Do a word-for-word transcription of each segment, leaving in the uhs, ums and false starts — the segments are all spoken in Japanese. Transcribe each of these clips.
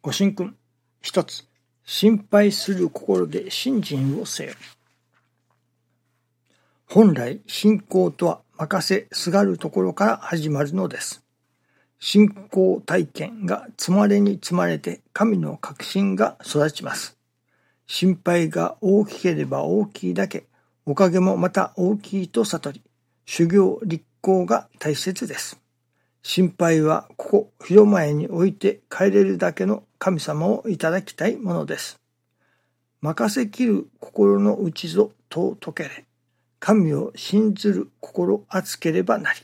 ご神君。一つ、心配する心で信心をせよ。本来、信仰とは任せすがるところから始まるのです。信仰体験が積まれに積まれて神の確信が育ちます。心配が大きければ大きいだけ、おかげもまた大きいと悟り、修行立行が大切です。心配はここ広前に置いて帰れるだけの神様をいただきたいものです。任せきる心の内ぞと解けれ、神を信ずる心厚ければなり。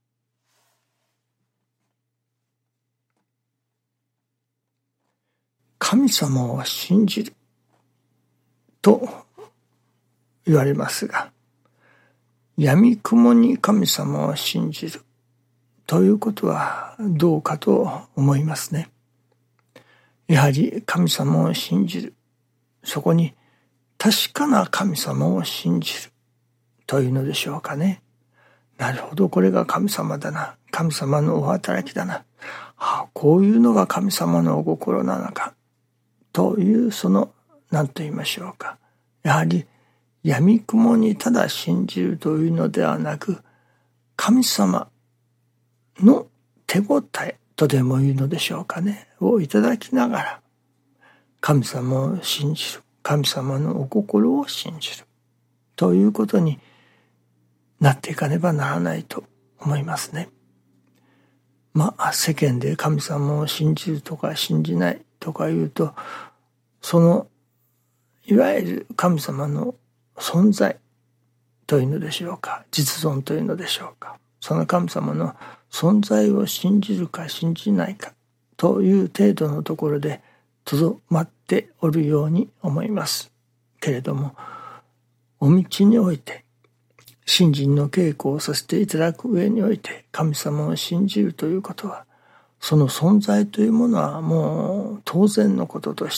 神様を信じると言われますが、闇雲に神様を信じるということはどうかと思いますね。やはり神様を信じる、そこに確かな神様を信じるというのでしょうかね。なるほど、これが神様だな、神様のお働きだな、ああ、こういうのが神様のお心なのかという、その何と言いましょうか、やはり闇雲にただ信じるというのではなく、神様の手応えとでもいうのでしょうかね、をいただきながら神様を信じる、神様のお心を信じるということになっていかねばならないと思いますね。まあ世間で神様を信じるとか信じないとか言うと、そのいわゆる神様の存在というのでしょうか、実存というのでしょうか、その神様の存在を信じるか信じないかという程度のところでとどまっておるように思いますけれども、お道において信心の稽古をさせていただく上において、神様を信じるということは、その存在というものはもう当然のこととして、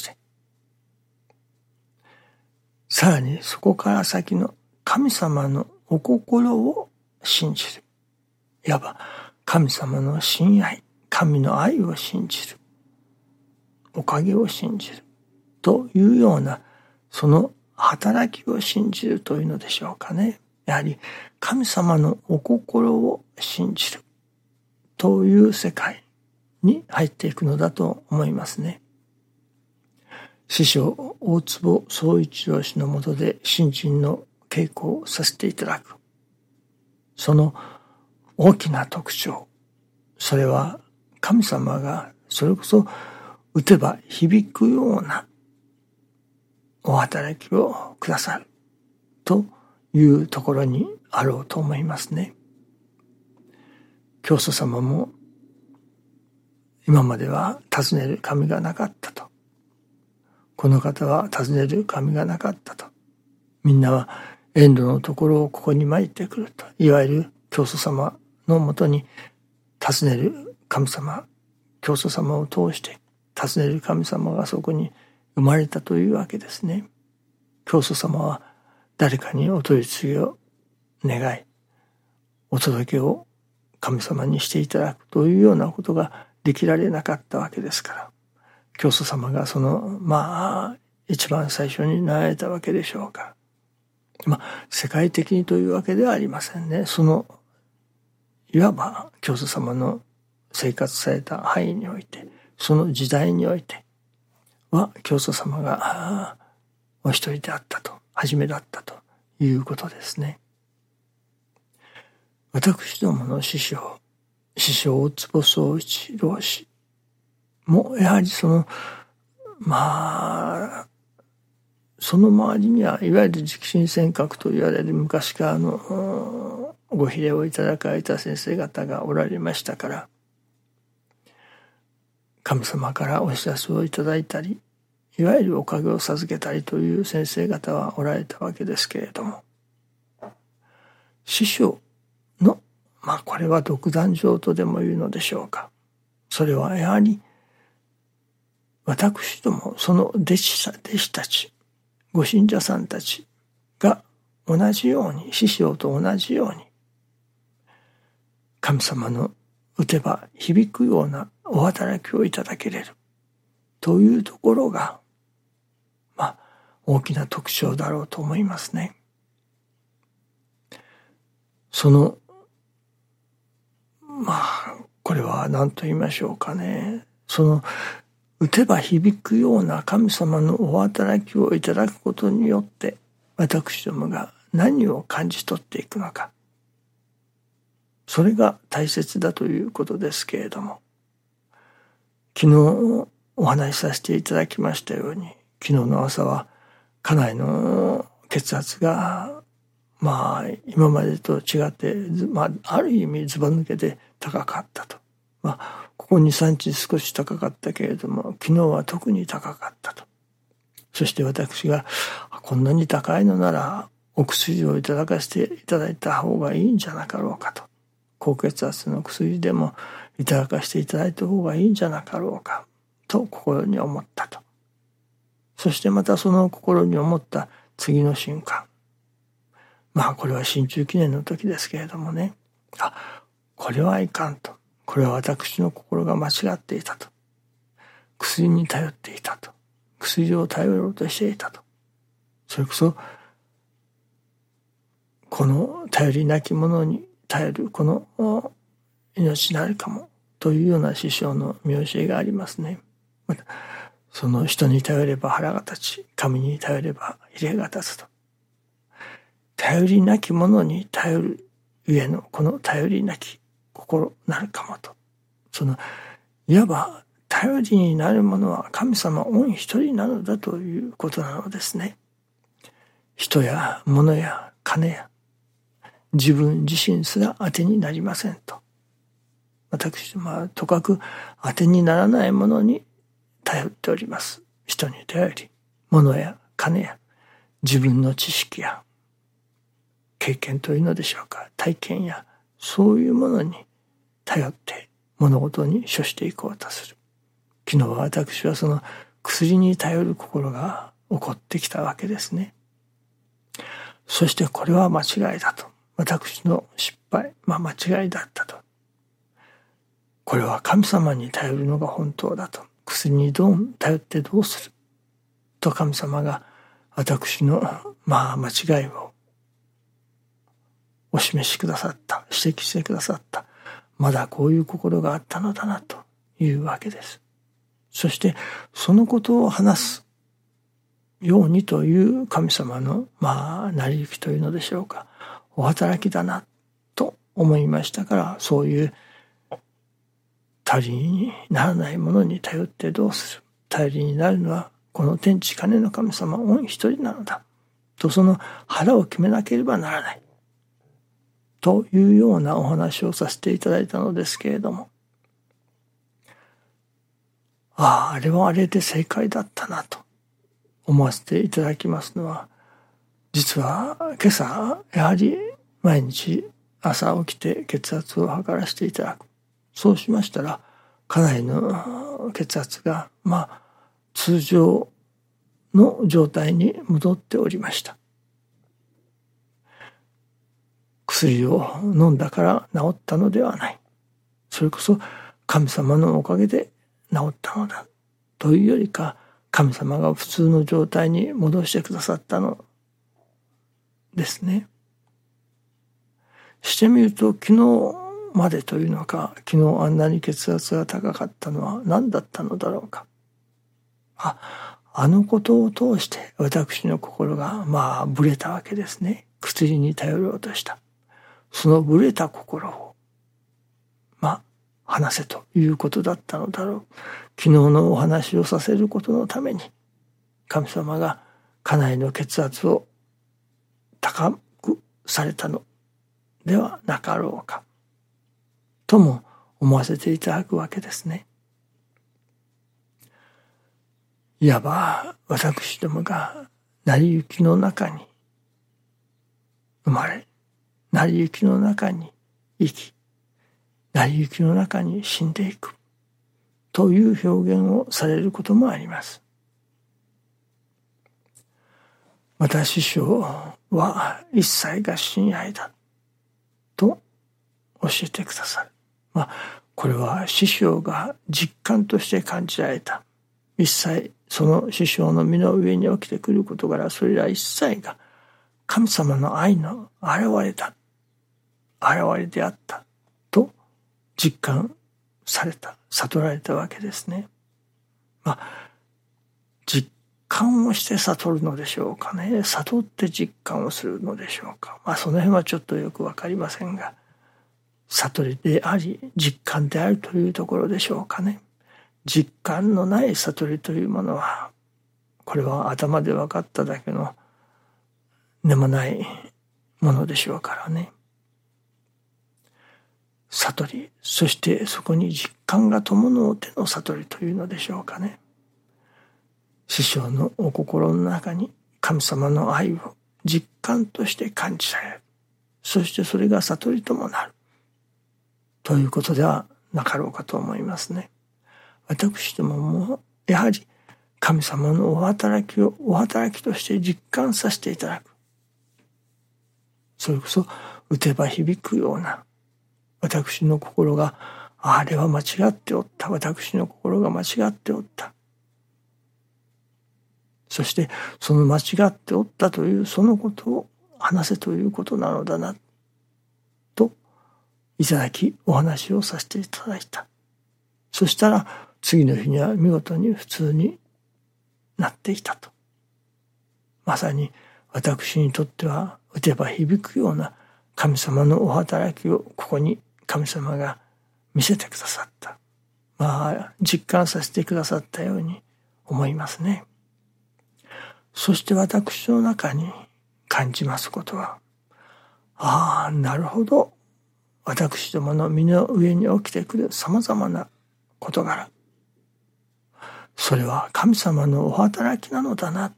さらにそこから先の神様のお心を信じる、いわば神様の親愛、神の愛を信じる、おかげを信じるというような、その働きを信じるというのでしょうかね。やはり神様のお心を信じるという世界に入っていくのだと思いますね。師匠大坪宗一郎氏の下で信心の稽古をさせていただく、その大きな特徴、それは神様がそれこそ打てば響くようなお働きをくださるというところにあろうと思いますね。教祖様も今までは尋ねる神がなかったと、この方は尋ねる神がなかったと、みんなは遠慮のところをここに参ってくると、いわゆる教祖様のもとに尋ねる神様、教祖様を通して尋ねる神様がそこに生まれたというわけですね。教祖様は誰かにお取り次ぎを願い、お届けを神様にしていただくというようなことができられなかったわけですから、教祖様がそのまあ一番最初になられたわけでしょうか。まあ世界的にというわけではありませんね。そのいわば教祖様の生活された範囲において、その時代においては教祖様がお一人であったと、初めだったということですね。私どもの師匠、師匠大坪宗一郎氏もやはりそのまあその周りにはいわゆる直心尖閣と言われる昔からのご披令をいただかれた先生方がおられましたから、神様からお知らせをいただいたり、いわゆるおかげを授けたりという先生方はおられたわけですけれども、師匠のまあこれは独壇場とでも言うのでしょうか、それはやはり私どもその弟子弟子たち、ご信者さんたちが同じように、師匠と同じように神様の打てば響くようなお働きをいただけれるというところが、まあ、大きな特徴だろうと思いますね。その、まあ、これは何と言いましょうかね。その、打てば響くような神様のお働きをいただくことによって、私どもが何を感じ取っていくのか。それが大切だということですけれども、昨日お話しさせていただきましたように、昨日の朝は家内の血圧がまあ今までと違って、まあ、ある意味ずば抜けて高かったと。まあここに、さんにち少し高かったけれども、昨日は特に高かったと。そして私がこんなに高いのならお薬をいただかせていただいた方がいいんじゃなかろうかと。高血圧の薬でもいただかせていただいた方がいいんじゃなかろうかと心に思ったと。そしてまたその心に思った次の瞬間、まあこれは新中記念の時ですけれどもね、あ、これはいかんと。これは私の心が間違っていたと。薬に頼っていたと。薬を頼ろうとしていたと。それこそこの頼りなき者に頼るこの命なるかもというような師匠の見教えがありますね。またその人に頼れば腹が立ち、神に頼ればひれが立つと。頼りなき者に頼るゆえのこの頼りなき心なるかもと。そのいわば頼りになる者は神様御一人なのだということなのですね。人や物や金や自分自身すら当てになりませんと。私どもはとかく当てにならないものに頼っております。人に頼り、物や金や自分の知識や経験というのでしょうか、体験やそういうものに頼って物事に処していこうとする。昨日は私はその薬に頼る心が起こってきたわけですね。そしてこれは間違いだと。私の失敗、まあ間違いだったと。これは神様に頼るのが本当だと。薬にどう頼ってどうすると神様が私のまあ間違いをお示しくださった、指摘してくださった。まだこういう心があったのだなというわけです。そしてそのことを話すようにという神様のまあ成り行きというのでしょうか、お働きだなと思いましたから、そういう頼りにならないものに頼ってどうする、頼りになるのはこの天地金の神様御一人なのだと、その腹を決めなければならないというようなお話をさせていただいたのですけれども、ああ、あれはあれで正解だったなと思わせていただきますのは、実は今朝やはり毎日朝起きて血圧を測らせていただく。そうしましたら家内の血圧がまあ通常の状態に戻っておりました。薬を飲んだから治ったのではない。それこそ神様のおかげで治ったのだというよりか、神様が普通の状態に戻してくださったのですね。してみると昨日までというのか、昨日あんなに血圧が高かったのは何だったのだろうか。あ、あのことを通して私の心がまあぶれたわけですね。薬に頼ろうとした。そのぶれた心をまあ話せということだったのだろう。昨日のお話をさせることのために神様が家内の血圧を高くされたのではなかろうかとも思わせていただくわけですね。いわば私どもが成り行きの中に生まれ、成り行きの中に生き、成り行きの中に死んでいくという表現をされることもあります。また師匠は一切が親愛だと教えてくださる。まあこれは師匠が実感として感じられた一切その師匠の身の上に起きてくる事柄、それら一切が神様の愛の現れだ、現れであったと実感された、悟られたわけですね。まあ実感をして悟るのでしょうかね。悟って実感をするのでしょうか。まあその辺はちょっとよくわかりませんが、悟りであり実感であるというところでしょうかね。実感のない悟りというものは、これは頭で分かっただけの根もないものでしょうからね。悟り、そしてそこに実感が伴うての悟りというのでしょうかね。師匠のお心の中に神様の愛を実感として感じられる。そしてそれが悟りともなる。ということではなかろうかと思いますね。私どももやはり神様のお働きをお働きとして実感させていただく。それこそ打てば響くような、私の心があれは間違っておった、私の心が間違っておった、そしてその間違っておったというそのことを話せということなのだなといただき、お話をさせていただいた。そしたら次の日には見事に普通になっていたと。まさに私にとっては打てば響くような神様のお働きをここに神様が見せてくださった。まあ実感させてくださったように思いますね。そして私の中に感じますことは、ああ、なるほど。私どもの身の上に起きてくる様々な事柄。それは神様のお働きなのだな。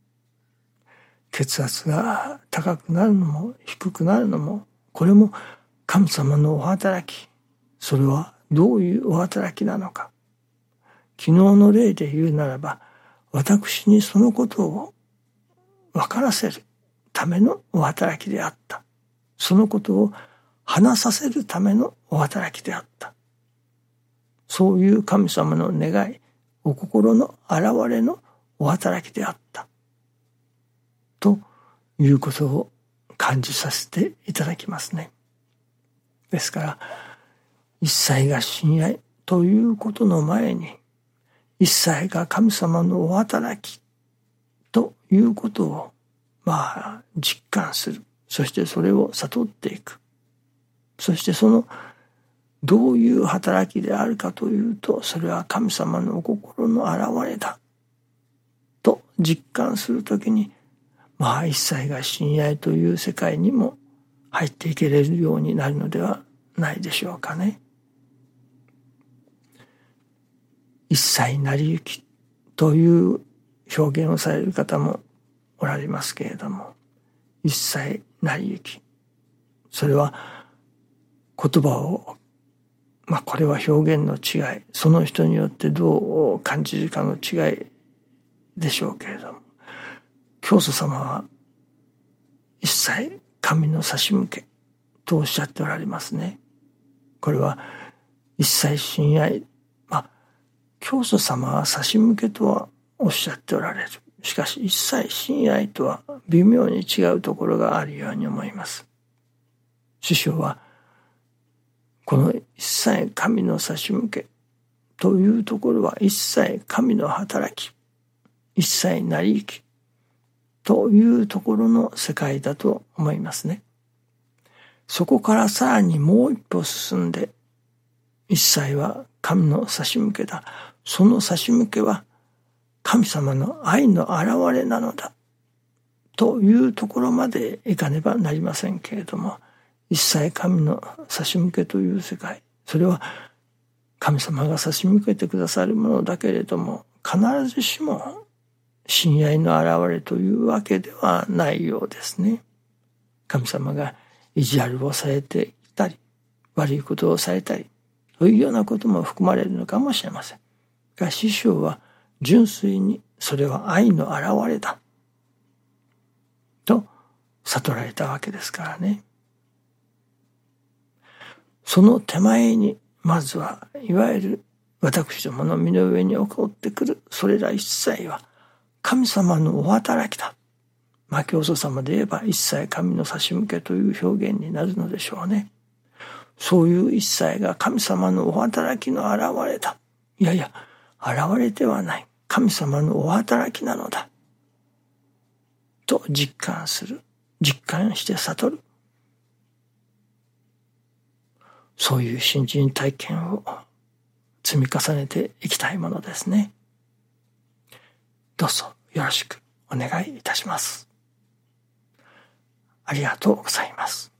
血圧が高くなるのも低くなるのも、これも神様のお働き。それはどういうお働きなのか。昨日の例で言うならば、私にそのことを分からせるためのお働きであった。そのことを話させるためのお働きであった。そういう神様の願い、お心の現れのお働きであった。ということを感じさせていただきますね。ですから、一切が親愛ということの前に、一切が神様のお働きということを、まあ、実感する。そしてそれを悟っていく。そしてその、どういう働きであるかというと、それは神様のお心の現れだ。と実感するときに、まあ一切が親愛という世界にも入っていけれるようになるのではないでしょうかね。一切成り行きという表現をされる方もおられますけれども、一切成り行き。それは言葉を、まあこれは表現の違い、その人によってどう感じるかの違いでしょうけれども、教祖様は一切神の差し向けとおっしゃっておられますね。これは一切親愛、まあ教祖様は差し向けとはおっしゃっておられる。しかし一切親愛とは微妙に違うところがあるように思います。師匠はこの一切神の差し向けというところは一切神の働き、一切成り行きというところの世界だと思いますね。そこからさらにもう一歩進んで、一切は神の差し向けだ。その差し向けは神様の愛の現れなのだ。というところまでいかねばなりませんけれども、一切神の差し向けという世界、それは神様が差し向けてくださるものだけれども、必ずしも親愛の現れというわけではないようですね。神様が意地悪をされていたり、悪いことをされたり、そういうようなことも含まれるのかもしれませんが、師匠は純粋にそれは愛の現れだと悟られたわけですからね。その手前にまずはいわゆる私どもの身の上に起こってくるそれら一切は神様のお働きだ。まあ教祖様で言えば一切神の差し向けという表現になるのでしょうね。そういう一切が神様のお働きの現れだ。いやいや、現れてはない。神様のお働きなのだ。と実感する。実感して悟る。そういう信心体験を積み重ねていきたいものですね。どうぞよろしくお願いいたします。ありがとうございます。